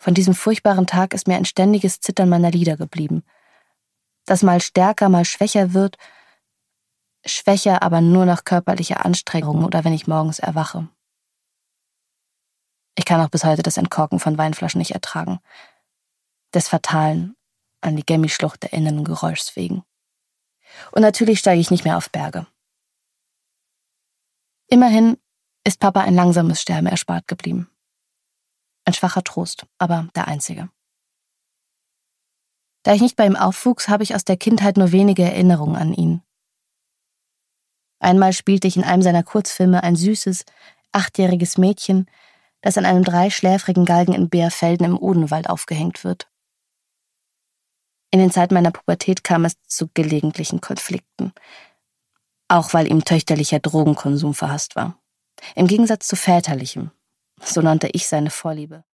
Von diesem furchtbaren Tag ist mir ein ständiges Zittern meiner Lider geblieben, das mal stärker, mal schwächer wird, schwächer, aber nur nach körperlicher Anstrengung oder wenn ich morgens erwache. Ich kann auch bis heute das Entkorken von Weinflaschen nicht ertragen, des fatalen, an die Gemmischlucht erinnernden Geräuschs wegen. Und natürlich steige ich nicht mehr auf Berge. Immerhin ist Papa ein langsames Sterben erspart geblieben. Ein schwacher Trost, aber der einzige. Da ich nicht bei ihm aufwuchs, habe ich aus der Kindheit nur wenige Erinnerungen an ihn. Einmal spielte ich in einem seiner Kurzfilme ein süßes, 8-jähriges Mädchen, das an einem 3-schläfrigen Galgen in Beerfelden im Odenwald aufgehängt wird. In den Zeiten meiner Pubertät kam es zu gelegentlichen Konflikten, auch weil ihm töchterlicher Drogenkonsum verhasst war. Im Gegensatz zu väterlichem, so nannte ich seine Vorliebe.